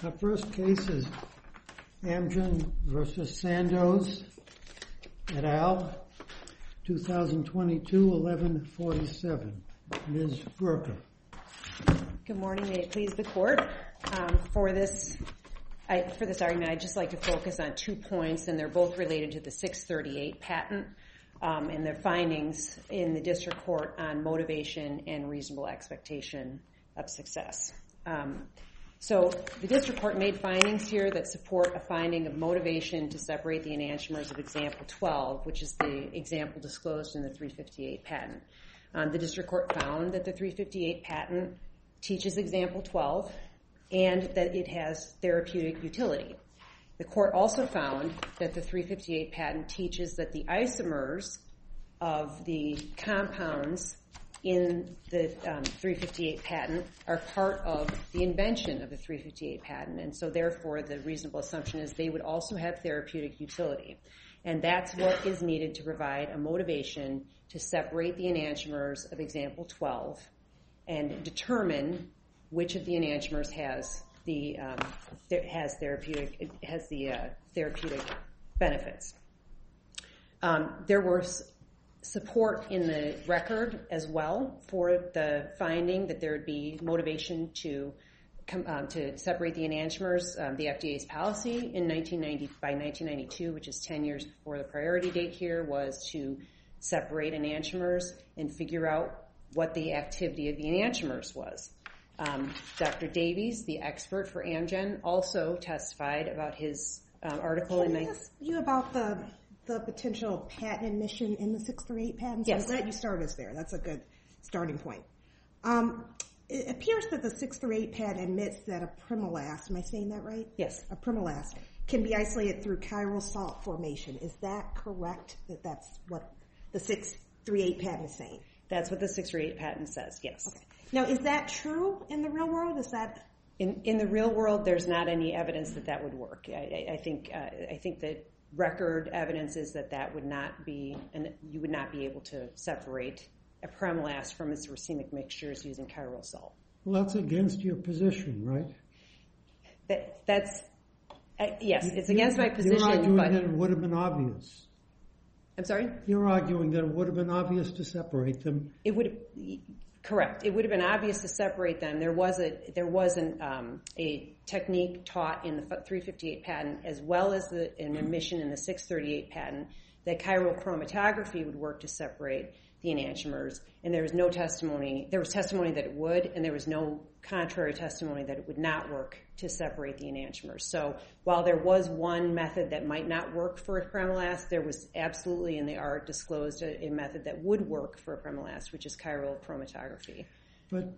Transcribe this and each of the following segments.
Our first case is Amgen v. Sandoz et al., 2022-11-47. Ms. Burka. Good morning. May it please the Court. For this argument, I'd just like to focus on 2 points, and they're both related to the 638 patent and their findings in the district court on motivation and reasonable expectation of success. So the district court made findings here that support a finding of motivation to separate the enantiomers of example 12, which is the example disclosed in the 358 patent. The district court found that the 358 patent teaches example 12 and that it has therapeutic utility. The court also found that the 358 patent teaches that the isomers of the compounds in the 358 patent are part of the invention of the 358 patent, and so therefore the reasonable assumption is they would also have therapeutic utility. And that's what is needed to provide a motivation to separate the enantiomers of example 12 and determine which of the enantiomers has the therapeutic benefits. There was support in the record as well for the finding that there would be motivation to separate the enantiomers. The FDA's policy by 1992, which is 10 years before the priority date here, was to separate enantiomers and figure out what the activity of the enantiomers was. Dr. Davies, the expert for Amgen, also testified about his article Can I ask you about the potential patent admission in the 638 patent? Yes. I'm glad you started us there. That's a good starting point. It appears that the 638 patent admits that a primolast, am I saying that right? Yes. A primolast can be isolated through chiral salt formation. Is that correct, that that's what the 638 patent is saying? That's what the 638 patent says, yes. Okay. Now, is that true in the real world? Is that... In the real world, there's not any evidence that would work. I think that record evidence is that would not be, and you would not be able to separate a primolast from its racemic mixtures using chiral salt. Well, that's against your position, right? Yes, it's against my position. You're arguing that it would have been obvious. I'm sorry? You're arguing that it would have been obvious to separate them. Correct. It would have been obvious to separate them. There wasn't a technique taught in the 358 patent as well as an admission in the 638 patent that chiral chromatography would work to separate the enantiomers, and there was no testimony. There was testimony that it would, and there was no contrary testimony that it would not work to separate the enantiomers. So while there was one method that might not work for a primolast, there was absolutely in the art disclosed a method that would work for a primolast, which is chiral chromatography. But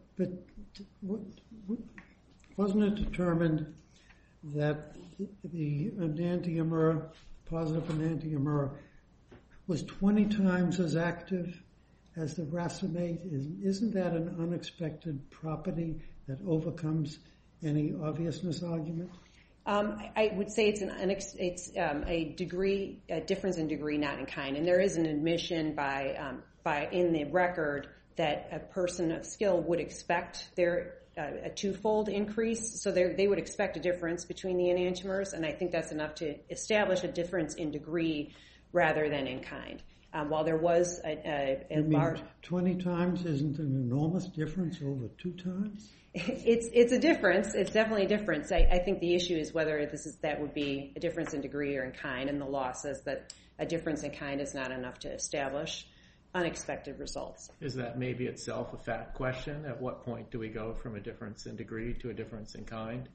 wasn't it determined that the enantiomer, positive enantiomer, was 20 times as active as the racemate? Isn't that an unexpected property that overcomes any obviousness argument? I would say it's a difference in degree, not in kind. And there is an admission by in the record that a person of skill would expect a twofold increase. So they would expect a difference between the enantiomers, and I think that's enough to establish a difference in degree rather than in kind. While there was a large... 20 times isn't an enormous difference over 2 times? It's a difference. It's definitely a difference. I think the issue is whether that would be a difference in degree or in kind, and the law says that a difference in kind is not enough to establish unexpected results. Is that maybe itself a fact question? At what point do we go from a difference in degree to a difference in kind?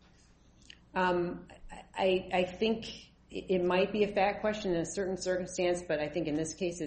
I think it might be a fact question in a certain circumstance, but I think in this case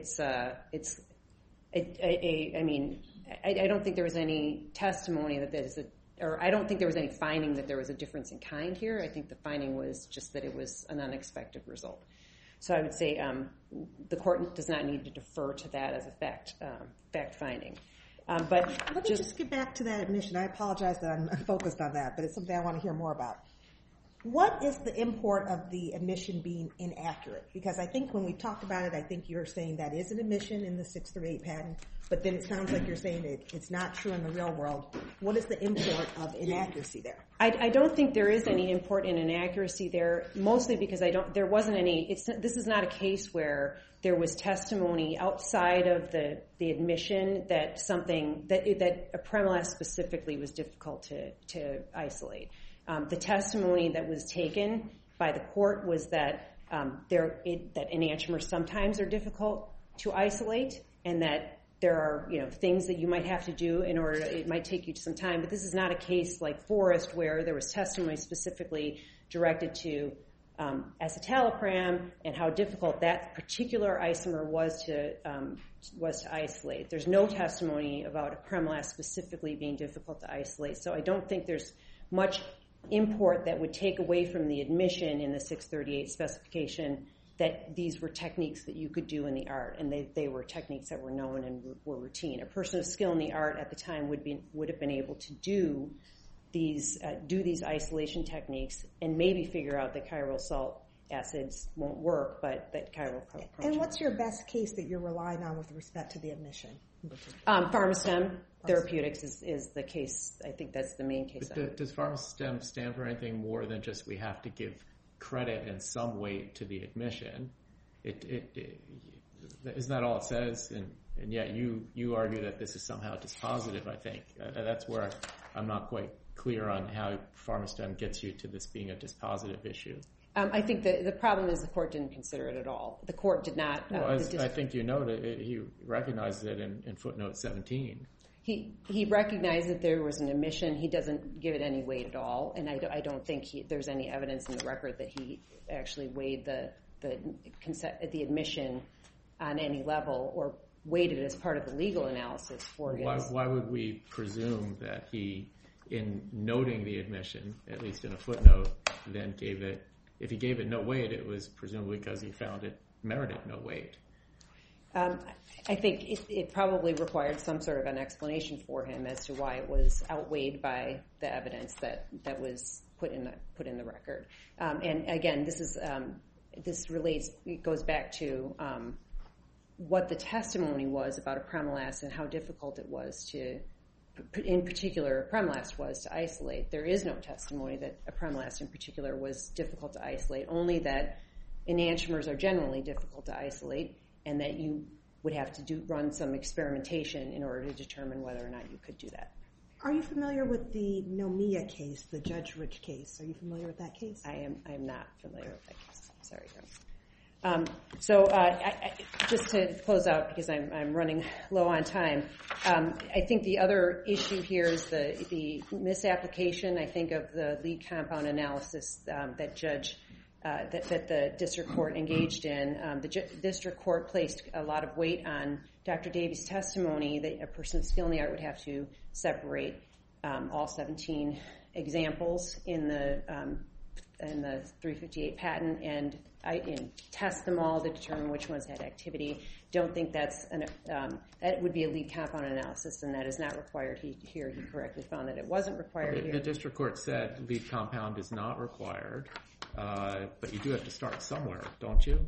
I don't think there was any testimony I don't think there was any finding that there was a difference in kind here. I think the finding was just that it was an unexpected result. So I would say the court does not need to defer to that as a fact finding. But let me just get back to that admission. I apologize that I'm focused on that, but it's something I want to hear more about. What is the import of the admission being inaccurate? Because I think when we talked about it, I think you're saying that is an admission in the 638 patent, but then it sounds like you're saying it's not true in the real world. What is the import of inaccuracy there? I don't think there is any import in inaccuracy there, mostly because there wasn't any. This is not a case where there was testimony outside of the admission that a Premolast specifically was difficult to isolate. The testimony that was taken by the court was that that enantiomers sometimes are difficult to isolate, and that there are things that you might have to do in order. It might take you some time, but this is not a case like Forrest where there was testimony specifically directed to escitalopram and how difficult that particular isomer was to isolate. There's no testimony about a Premolast specifically being difficult to isolate, so I don't think there's much import that would take away from the admission in the 638 specification that these were techniques that you could do in the art, and they were techniques that were known and were routine. A person of skill in the art at the time would have been able to do these isolation techniques and maybe figure out that chiral salt acids won't work, but that chiral protein. And what's your best case that you're relying on with respect to the admission? PharmaStem Therapeutics is the case. I think that's the main case. Does PharmaStem stand for anything more than just we have to give credit and some weight to the admission? Isn't that all it says? And yet you argue that this is somehow dispositive, I think. That's where I'm not quite clear on how PharmaStem gets you to this being a dispositive issue. I think the problem is the court didn't consider it at all. The court did not. I think you know that he recognized it in footnote 17. He recognized that there was an admission. He doesn't give it any weight at all, and I don't think there's any evidence in the record that he actually weighed the admission on any level or weighed it as part of the legal analysis for his. Why would we presume that he, in noting the admission, at least in a footnote, then gave it? If he gave it no weight, it was presumably because he found it merited no weight. I think it probably required some sort of an explanation for him as to why it was outweighed by the evidence that was put in the record. And again, it goes back to what the testimony was about a Premolast and how difficult it was to. In particular, a Premolast was to isolate. There is no testimony that a Premolast in particular was difficult to isolate, only that enantiomers are generally difficult to isolate and that you would have to run some experimentation in order to determine whether or not you could do that. Are you familiar with the Nomiya case, the Judge Rich case? Are you familiar with that case? I am not familiar with that case. Sorry. So just to close out, because I'm running low on time, I think the other issue here is the misapplication, I think, of the lead compound analysis that the district court engaged in. The district court placed a lot of weight on Dr. Davies' testimony that a person of skill in the art would have to separate all 17 examples in the 358 patent and test them all to determine which ones had activity. Don't think that would be a lead compound analysis, and that is not required here. He correctly found that it wasn't required here. The district court said lead compound is not required, but you do have to start somewhere, don't you?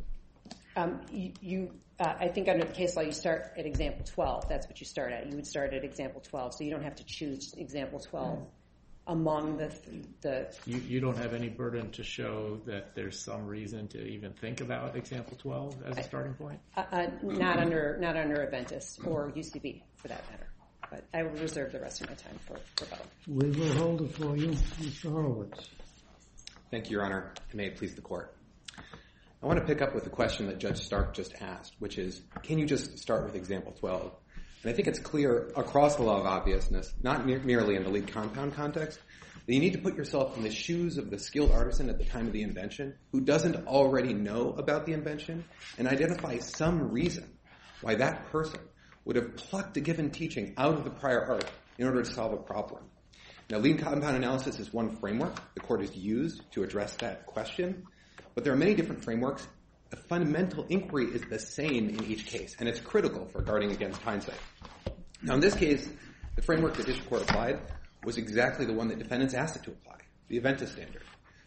I think under the case law, you start at example 12. That's what you start at. You would start at example 12, so you don't have to choose example 12 among the. You don't have any burden to show that there's some reason to even think about example 12 as a starting point? Not under Aventis or UCB, for that matter. But I will reserve the rest of my time for both. We will hold it for you, Mr. Horowitz. Thank you, Your Honor, and may it please the Court. I want to pick up with the question that Judge Stark just asked, which is, can you just start with example 12? And I think it's clear across the law of obviousness, not merely in the lead compound context, that you need to put yourself in the shoes of the skilled artisan at the time of the invention who doesn't already know about the invention and identify some reason why that person would have plucked a given teaching out of the prior art in order to solve a problem. Now, lead compound analysis is one framework the Court has used to address that question, but there are many different frameworks. The fundamental inquiry is the same in each case, and it's critical for guarding against hindsight. Now, in this case, the framework the district court applied was exactly the one that defendants asked it to apply, the Aventis standard.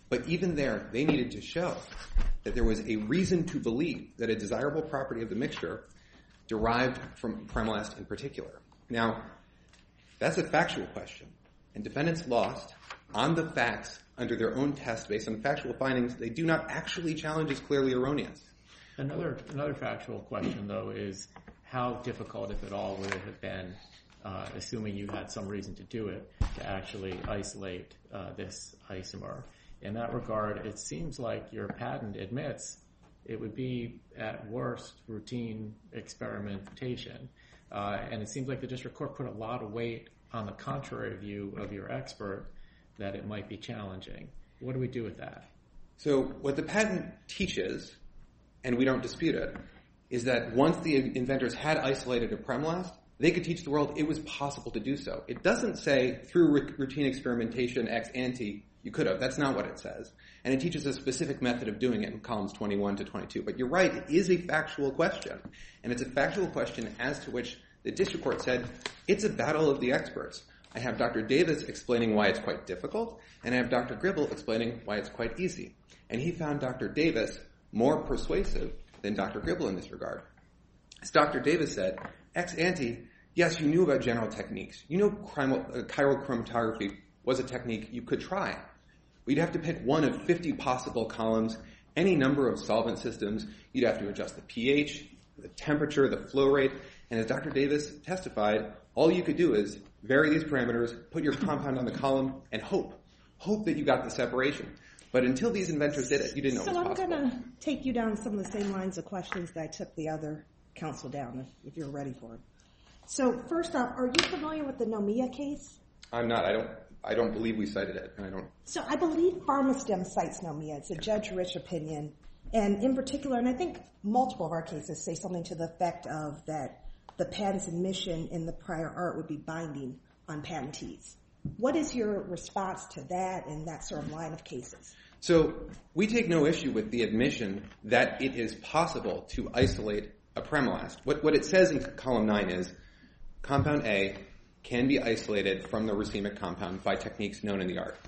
But even there, they needed to show that there was a reason to believe that a desirable property of the mixture derived from Premolast in particular. Now, that's a factual question, and defendants lost on the facts under their own test based on factual findings. They do not actually challenge as clearly erroneous. Another factual question, though, is how difficult, if at all, would it have been, assuming you had some reason to do it, to actually isolate this isomer? In that regard, it seems like your patent admits it would be, at worst, routine experimentation. And it seems like the district court put a lot of weight on the contrary view of your expert that it might be challenging. What do we do with that? So what the patent teaches, and we don't dispute it, is that once the inventors had isolated a Premolast, they could teach the world it was possible to do so. It doesn't say through routine experimentation ex ante you could have. That's not what it says. And it teaches a specific method of doing it in columns 21 to 22. But you're right, it is a factual question. And it's a factual question as to which the district court said, it's a battle of the experts. I have Dr. Davis explaining why it's quite difficult, and I have Dr. Gribble explaining why it's quite easy. And he found Dr. Davis more persuasive than Dr. Gribble in this regard. As Dr. Davis said, ex ante, yes, you knew about general techniques. You know chiral chromatography was a technique you could try. We'd have to pick one of 50 possible columns, any number of solvent systems. You'd have to adjust the pH, the temperature, the flow rate. And as Dr. Davis testified, all you could do is vary these parameters, put your compound on the column, and hope that you got the separation. But until these inventors did it, you didn't know it was possible. So I'm going to take you down some of the same lines of questions that I took the other counsel down, if you're ready for it. So first off, are you familiar with the Nomia case? I'm not. I don't believe we cited it. And I don't. So I believe PharmaStem cites Nomia. It's a Judge Rich opinion. And in particular, and I think multiple of our cases say something to the effect of that the patent's admission in the prior art would be binding on patentees. What is your response to that and that sort of line of cases? So we take no issue with the admission that it is possible to isolate a Premolast. What it says in column 9 is compound A can be isolated from the racemic compound by techniques known in the art.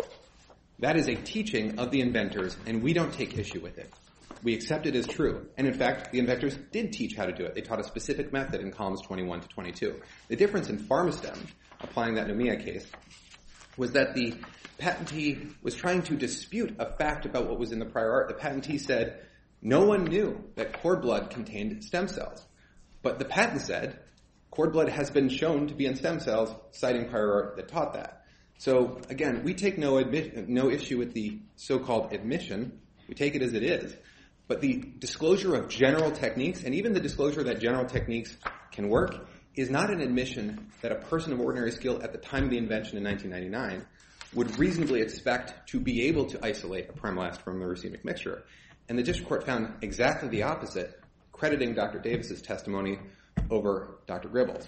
That is a teaching of the inventors, and we don't take issue with it. We accept it as true. And in fact, the inventors did teach how to do it. They taught a specific method in columns 21 to 22. The difference in PharmaStem, applying that Nomia case, was that the patentee was trying to dispute a fact about what was in the prior art. The patentee said, no one knew that cord blood contained stem cells. But the patent said, cord blood has been shown to be in stem cells, citing prior art that taught that. So again, we take no issue with the so-called admission. We take it as it is. But the disclosure of general techniques, and even the disclosure that general techniques can work, is not an admission that a person of ordinary skill at the time of the invention in 1999 would reasonably expect to be able to isolate a Premolast from the racemic mixture. And the district court found exactly the opposite, crediting Dr. Davis's testimony over Dr. Gribble's.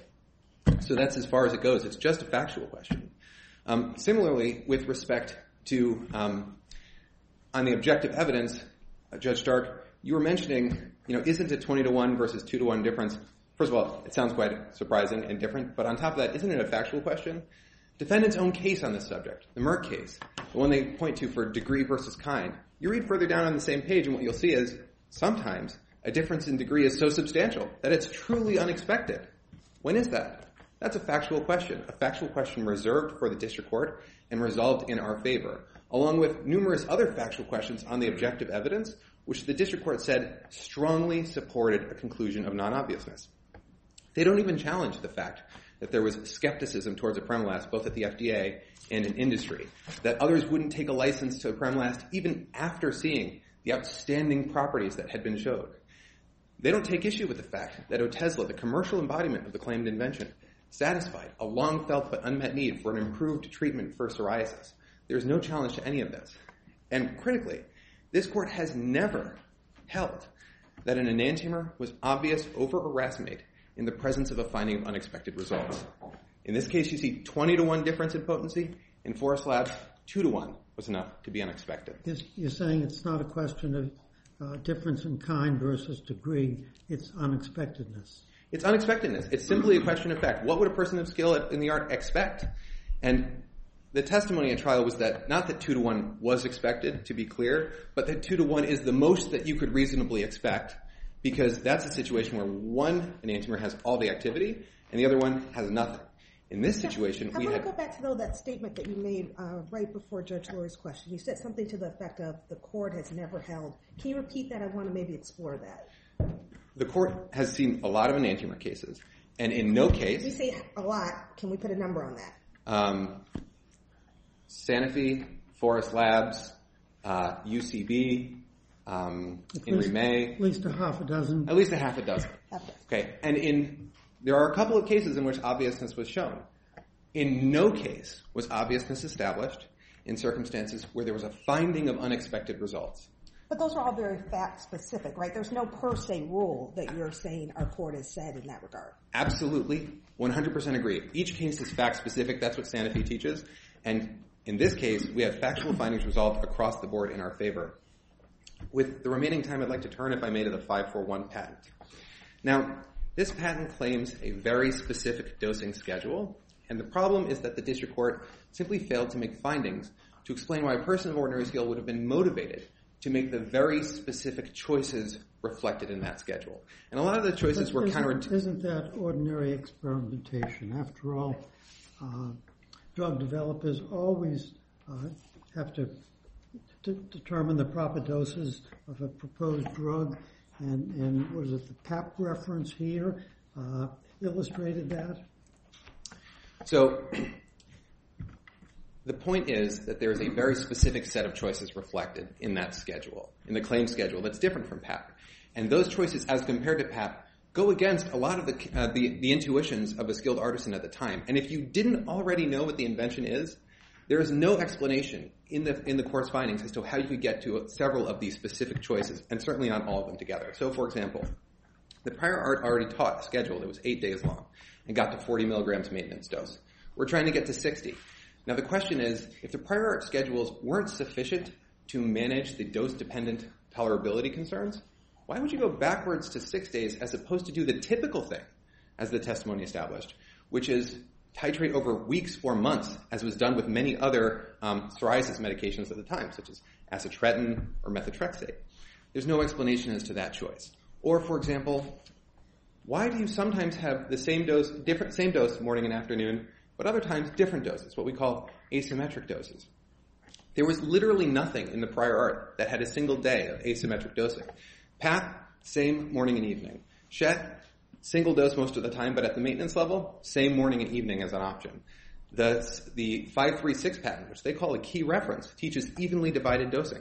So that's as far as it goes. It's just a factual question. Similarly, with respect to, on the objective evidence, Judge Stark, you were mentioning, isn't it 20-1 versus 2-1 difference? First of all, it sounds quite surprising and different, but on top of that, isn't it a factual question? Defendant's own case on this subject, the Merck case, the one they point to for degree versus kind, you read further down on the same page and what you'll see is sometimes a difference in degree is so substantial that it's truly unexpected. When is that? That's a factual question reserved for the district court and resolved in our favor, along with numerous other factual questions on the objective evidence, which the district court said strongly supported a conclusion of non-obviousness. They don't even challenge the fact that there was skepticism towards a Premolast, both at the FDA and in industry, that others wouldn't take a license to a Premolast even after seeing the outstanding properties that had been showed. They don't take issue with the fact that Otezla, the commercial embodiment of the claimed invention, satisfied a long-felt but unmet need for an improved treatment for psoriasis. There's no challenge to any of this. And critically, this court has never held that an enantiomer was obvious over a racemate in the presence of a finding of unexpected results. In this case, you see 20-1 difference in potency. In Forest Labs, 2-1 was enough to be unexpected. You're saying it's not a question of difference in kind versus degree. It's unexpectedness. It's unexpectedness. It's simply a question of fact. What would a person of skill in the art expect? And the testimony at trial was that not that 2-to-1 was expected, to be clear, but that 2-to-1 is the most that you could reasonably expect, because that's a situation where one enantiomer has all the activity and the other one has nothing. In this situation, I want to go back to that statement that you made right before Judge Lurie's question. You said something to the effect of the court has never held. Can you repeat that? I want to maybe explore that. The court has seen a lot of enantiomer cases, and in no case... When you say a lot, can we put a number on that? Sanofi, Forest Labs, UCB, Henry May. At least a half a dozen. At least a half a dozen. Okay, and there are a couple of cases in which obviousness was shown. In no case was obviousness established in circumstances where there was a finding of unexpected results. But those are all very fact-specific, right? There's no per se rule that you're saying our court has said in that regard. Absolutely. 100% agree. Each case is fact-specific. That's what Sanofi teaches. And in this case, we have factual findings resolved across the board in our favor. With the remaining time, I'd like to turn, if I may, to the 541 patent. Now, this patent claims a very specific dosing schedule, and the problem is that the district court simply failed to make findings to explain why a person of ordinary skill would have been motivated to make the very specific choices reflected in that schedule. And a lot of the choices were counterintuitive. Isn't that ordinary experimentation? After all, drug developers always have to determine the proper doses of a proposed drug, and was it the PAP reference here illustrated that? So the point is that there is a very specific set of choices reflected in that schedule, in the claim schedule, that's different from PAP. And those choices, as compared to PAP, go against a lot of the intuitions of a skilled artisan at the time. And if you didn't already know what the invention is, there is no explanation in the court's findings as to how you could get to several of these specific choices, and certainly not all of them together. So, for example, the prior art already taught a schedule that was 8 days long and got to 40 milligrams maintenance dose. We're trying to get to 60. Now, the question is, if the prior art schedules weren't sufficient to manage the dose-dependent tolerability concerns, why would you go backwards to 6 days as opposed to do the typical thing, as the testimony established, which is titrate over weeks or months, as was done with many other psoriasis medications at the time, such as acitretin or methotrexate? There's no explanation as to that choice. Or, for example, why do you sometimes have the same dose morning and afternoon, but other times different doses, what we call asymmetric doses? There was literally nothing in the prior art that had a single day of asymmetric dosing. PAP, same morning and evening. Shet, single dose most of the time, but at the maintenance level, same morning and evening as an option. The 536 patent, which they call a key reference, teaches evenly divided dosing.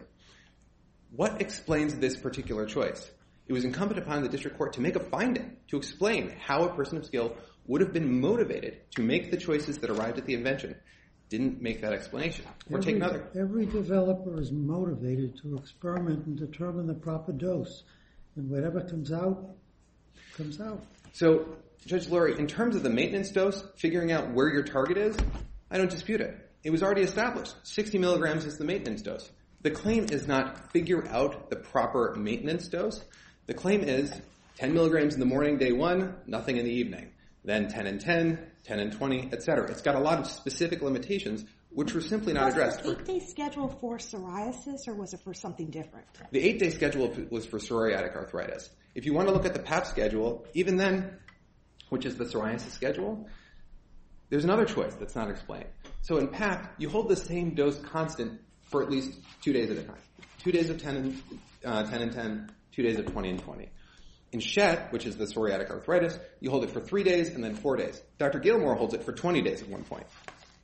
What explains this particular choice? It was incumbent upon the district court to make a finding, to explain how a person of skill would have been motivated to make the choices that arrived at the invention. Didn't make that explanation. Or take another. Every developer is motivated to experiment and determine the proper dose. And whatever comes out, comes out. So, Judge Lurie, in terms of the maintenance dose, figuring out where your target is, I don't dispute it. It was already established. 60 milligrams is the maintenance dose. The claim is not figure out the proper maintenance dose. The claim is 10 milligrams in the morning, day one, nothing in the evening. Then 10 and 10, 10 and 20, etc. It's got a lot of specific limitations, which were simply not addressed. Was the 8-day schedule for psoriasis, or was it for something different? The 8-day schedule was for psoriatic arthritis. If you want to look at the PAP schedule, even then, which is the psoriasis schedule, there's another choice that's not explained. So in PAP, you hold the same dose constant for at least 2 days at a time. 2 days of 10 and 10, 2 days of 20 and 20. In Shet, which is the psoriatic arthritis, you hold it for 3 days and then 4 days. Dr. Gilmore holds it for 20 days at one point.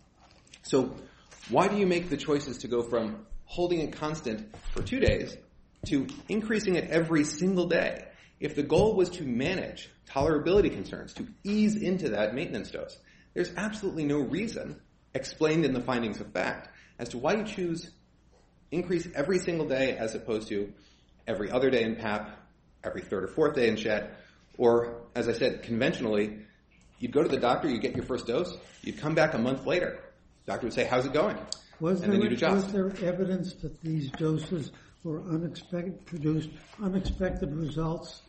So why do you make the choices to go from holding it constant for 2 days to increasing it every single day? If the goal was to manage tolerability concerns, to ease into that maintenance dose, there's absolutely no reason explained in the findings of fact as to why you choose increase every single day as opposed to every other day in PAP, every third or fourth day in Shet, or, as I said, conventionally, you'd go to the doctor, you'd get your first dose, you'd come back a month later. The doctor would say, how's it going? Was and then you'd adjust. Was there evidence that these doses were produced unexpected results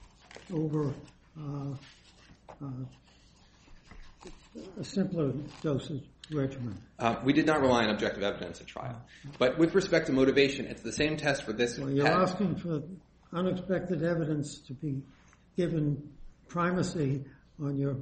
over simpler doses? regimen? We did not rely on objective evidence at trial. But with respect to motivation, it's the same test for this. Well, you're asking for unexpected evidence to be given primacy on your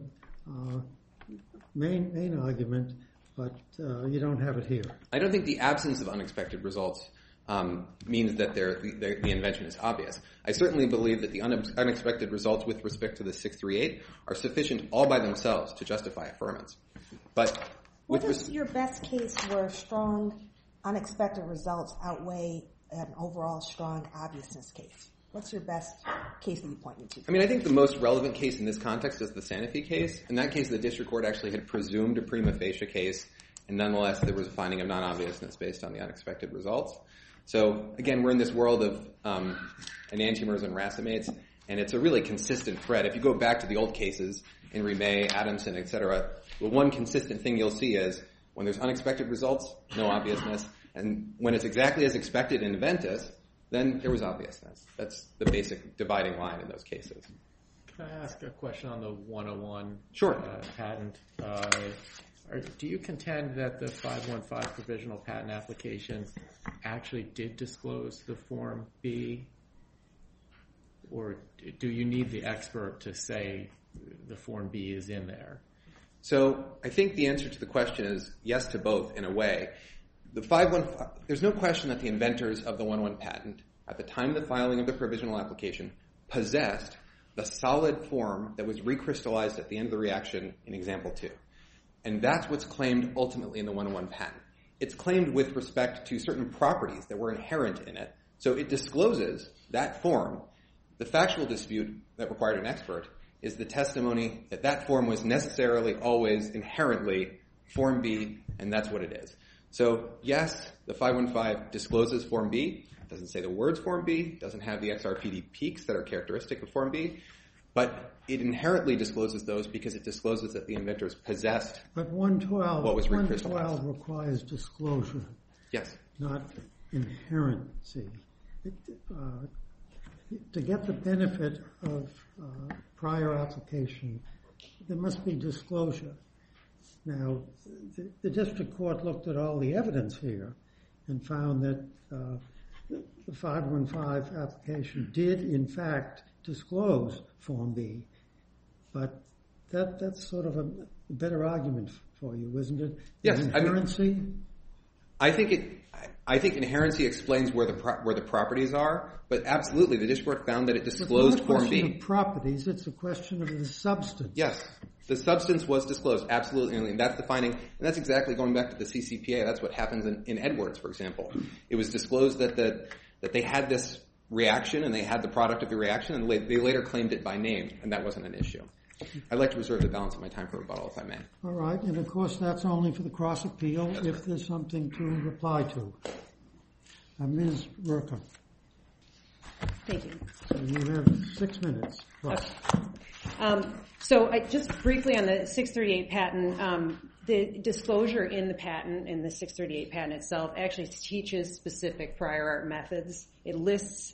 main argument, but you don't have it here. I don't think the absence of unexpected results means that the invention is obvious. I certainly believe that the unexpected results with respect to the 638 are sufficient all by themselves to justify affirmance. But what is your best case where strong unexpected results outweigh an overall strong obviousness case? What's your best case that you point me to? I mean, I think the most relevant case in this context is the Sanofi case. In that case, the district court actually had presumed a prima facie case, and nonetheless there was a finding of non-obviousness based on the unexpected results. So, again, we're in this world of enantiomers and racemates, and it's a really consistent thread. If you go back to the old cases in Rimet, Adamson, et cetera, the one consistent thing you'll see is when there's unexpected results, no obviousness, and when it's exactly as expected in Aventis, then there was obviousness. That's the basic dividing line in those cases. Can I ask a question on the 101 Sure. Patent? Do you contend that the 515 provisional patent application actually did disclose the Form B? Or do you need the expert to say the Form B is in there? So I think the answer to the question is yes to both in a way. The 515, there's no question that the inventors of the 101 patent at the time of the filing of the provisional application possessed the solid form that was recrystallized at the end of the reaction in example 2. And that's what's claimed ultimately in the 101 patent. It's claimed with respect to certain properties that were inherent in it. So it discloses that form. The factual dispute that required an expert is the testimony that that form was necessarily always inherently Form B, and that's what it is. So yes, the 515 discloses Form B. It doesn't say the words Form B. It doesn't have the XRPD peaks that are characteristic of Form B. But it inherently discloses those because it discloses that the inventors possessed but 112, what was recrystallized. 112 requires disclosure, Yes. not inherency. To get the benefit of prior application, there must be disclosure. Now, the district court looked at all the evidence here and found that the 515 application did, in fact, disclose Form B. But that's sort of a better argument for you, isn't it? Yes. Inherency? I think inherency explains where the properties are, but absolutely, the district court found that it disclosed Form B. It's not a question of properties, it's a question of the substance. Yes, the substance was disclosed, absolutely, and that's the finding, and that's exactly going back to the CCPA. That's what happens in Edwards, for example. It was disclosed that they had this reaction and they had the product of the reaction, and they later claimed it by name, and that wasn't an issue. I'd like to reserve the balance of my time for rebuttal, if I may. All right, and of course that's only for the cross appeal if there's something to reply to. Ms. Rurka. Thank you. So you have 6 minutes. Plus. Okay. So just briefly on the 638 patent, the disclosure in the patent, in the 638 patent itself, actually teaches specific prior art methods. It lists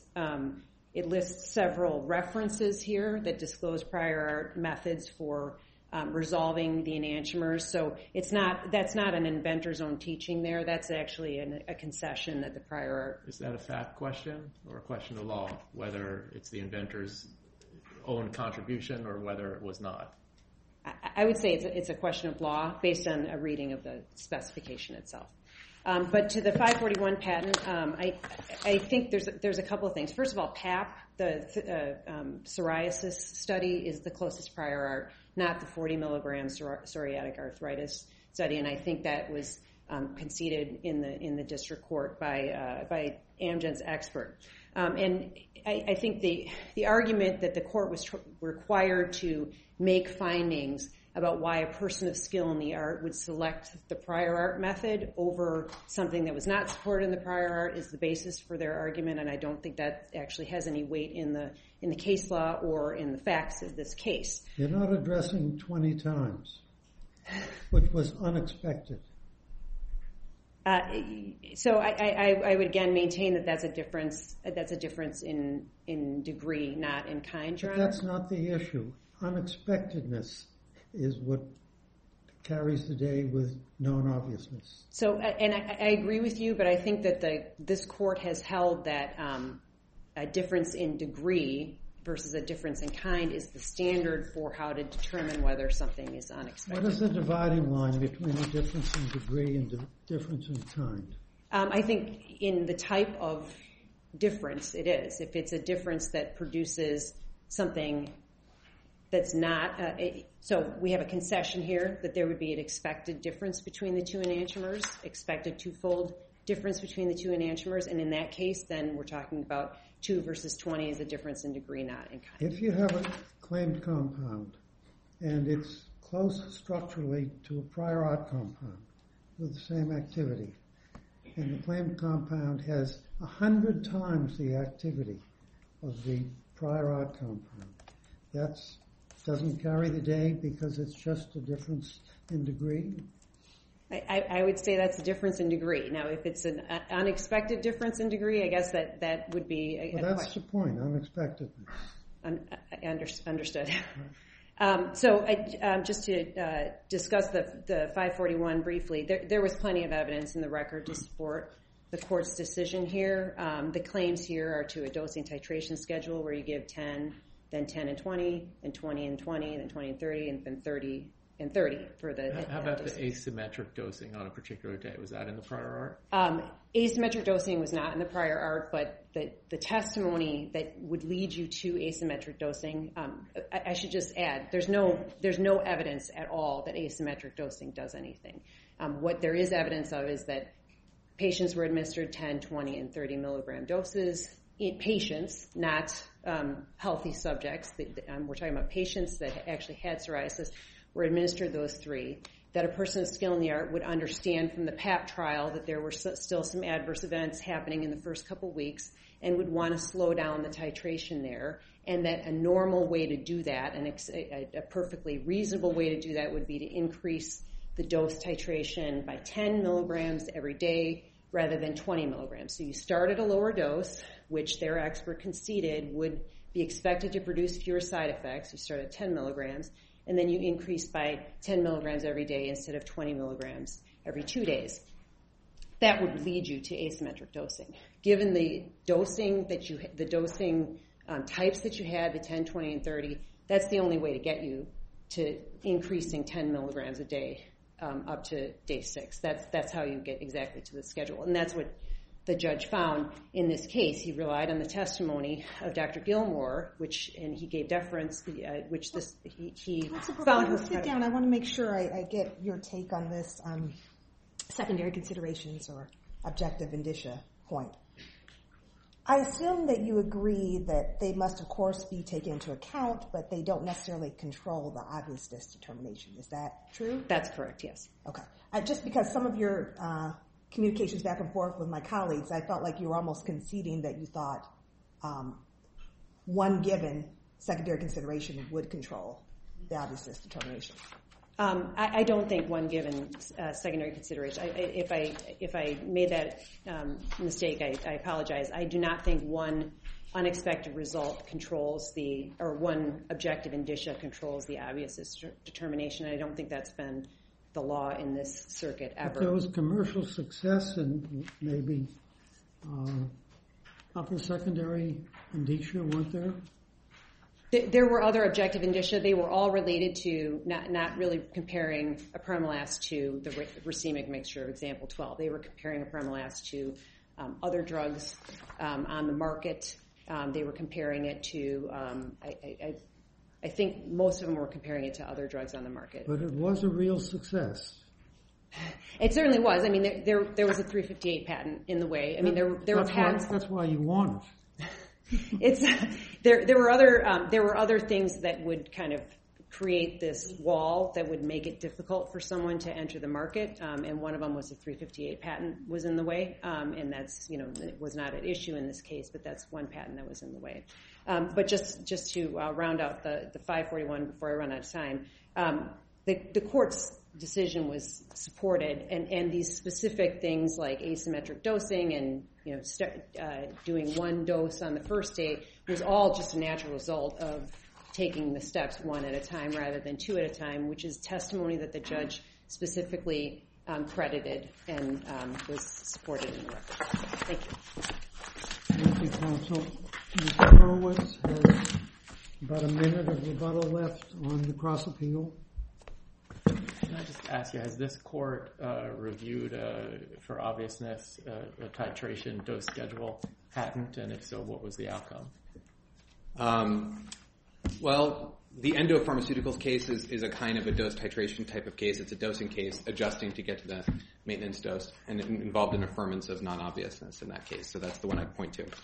several references here that disclose prior art methods for resolving the enantiomers. So that's not an inventor's own teaching there. That's actually a concession that the prior art. Is that a fact question or a question of law, whether it's the inventor's own contribution or whether it was not? I would say it's a question of law based on a reading of the specification itself. But to the 541 patent, I think there's a couple of things. First of all, PAP, the psoriasis study, is the closest prior art, not the 40 milligram psoriatic arthritis study, and I think that was conceded in the district court by Amgen's expert. And I think the argument that the court was required to make findings about why a person of skill in the art would select the prior art method over something that was not supported in the prior art is the basis for their argument, and I don't think that actually has any weight in the case law or in the facts of this case. You're not addressing 20 times, which was unexpected. So I would again maintain that that's a difference in degree, not in kind, Your Honor. But that's not the issue. Unexpectedness is what carries the day with known obviousness. So, and I agree with you, but I think that this court has held that a difference in degree versus a difference in kind is the standard for how to determine whether something is unexpected. What is the dividing line between the difference in degree and the difference in kind? I think in the type of difference it is. If it's a difference that produces something that's not, so we have a concession here that there would be an expected difference between the two enantiomers, expected twofold difference between the two enantiomers, and in that case, then we're talking about 2 versus 20 is a difference in degree, not in kind. If you have a claimed compound and it's close structurally to a prior art compound with the same activity, and the claimed compound has 100 times the activity of the prior art compound, that doesn't carry the day because it's just a difference in degree? I would say that's a difference in degree. Now, if it's an unexpected difference in degree, I guess that would be a Well, that's question. the point, unexpectedness. Understood. So just to discuss the 541 briefly, there was plenty of evidence in the record to support the court's decision here. The claims here are to a dosing titration schedule where you give 10, then 10 and 20, then 20 and 20, then 20 and 30, and then 30 and 30 for the... How about the asymmetric dosing on a particular day? Was that in the prior art? Asymmetric dosing was not in the prior art, but the testimony that would lead you to asymmetric dosing, I should just add, there's no evidence at all that asymmetric dosing does anything. What there is evidence of is that patients were administered 10, 20, and 30 milligram doses. Patients, not healthy subjects. We're talking about patients that actually had psoriasis were administered those 3. That a person of skill in the art would understand from the PAP trial that there were still some adverse events happening in the first couple weeks and would want to slow down the titration there, and that a normal way to do that, and a perfectly reasonable way to do that, would be to increase the dose titration by 10 milligrams every day rather than 20 milligrams. So you start at a lower dose, which their expert conceded would be expected to produce fewer side effects. You start at 10 milligrams, and then you increase by 10 milligrams every day instead of 20 milligrams every 2 days. That would lead you to asymmetric dosing. Given the dosing types that you had, the 10, 20, and 30, that's the only way to get you to increasing 10 milligrams a day up to day 6. That's how you get exactly to the schedule, and that's what the judge found in this case. He relied on the testimony of Dr. Gilmore, and he gave deference, he found her. Sit down. I want to make sure I get your take on this secondary considerations or objective indicia point. I assume that you agree that they must, of course, be taken into account, but they don't necessarily control the obviousness determination. Is that true? That's correct, yes. Okay. Just because some of your communications back and forth with my colleagues, I felt like you were almost conceding that you thought one given secondary consideration would control the obviousness determination. I don't think one given secondary consideration. If I made that mistake, I apologize. I do not think one unexpected result or one objective indicia controls the obviousness determination. I don't think that's been the law in this circuit ever. If there was commercial success and maybe upper secondary indicia, weren't there? There were other objective indicia. They were all related to not really comparing apremilast to the racemic mixture of example 12. They were comparing apremilast to other drugs on the market. They were comparing it to, I think most of them were comparing it to other drugs on the market. But it was a real success. It certainly was. I mean, there was a 358 patent in the way. I mean, there were patents. That's why you want it. There were other things that would kind of create this wall that would make it difficult for someone to enter the market, and one of them was the 358 patent was in the way, and that's it was not at issue in this case, but that's one patent that was in the way. But just to round out the 541 before I run out of time, the court's decision was supported, and these specific things like asymmetric dosing and doing one dose on the first day was all just a natural result of taking the steps one at a time rather than two at a time, which is testimony that the judge specifically credited and was supported in the record. Thank you. Thank you, counsel. Mr. Horowitz has about a minute of rebuttal left on the cross appeal. Can I just ask you, has this court reviewed, for obviousness, a titration dose schedule patent, and if so, what was the outcome? Well, the endopharmaceuticals case is a kind of a dose titration type of case. It's a dosing case, adjusting to get to the maintenance dose, and it involved an affirmance of non-obviousness in that case. So that's the one I'd point to.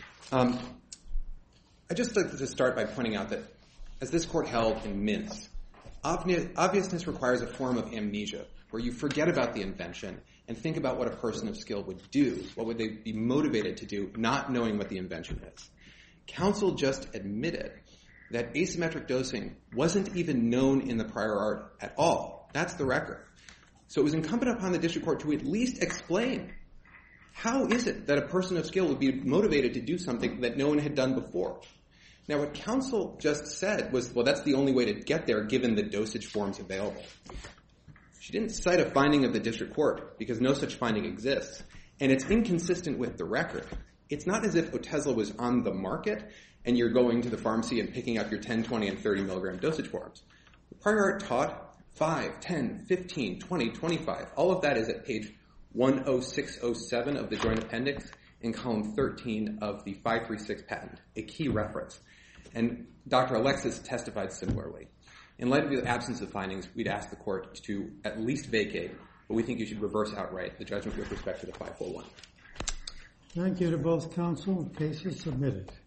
I'd just like to start by pointing out that, as this court held in Mintz, obviousness requires a form of amnesia, where you forget about the invention and think about what a person of skill would do. What would they be motivated to do, not knowing what the invention is? Counsel just admitted that asymmetric dosing wasn't even known in the prior art at all. That's the record. So it was incumbent upon the district court to at least explain, how is it that a person of skill would be motivated to do something that no one had done before? Now, what counsel just said was, well, that's the only way to get there given the dosage forms available. She didn't cite a finding of the district court because no such finding exists, and it's inconsistent with the record. It's not as if Otezla was on the market and you're going to the pharmacy and picking up your 10, 20, and 30 milligram dosage forms. The prior art taught 5, 10, 15, 20, 25. All of that is at page 10607 of the joint appendix in column 13 of the 536 patent, a key reference. And Dr. Alexis testified similarly. In light of the absence of findings, we'd ask the court to at least vacate, but we think you should reverse outright the judgment with respect to the 541. Thank you to both counsel. The case is submitted.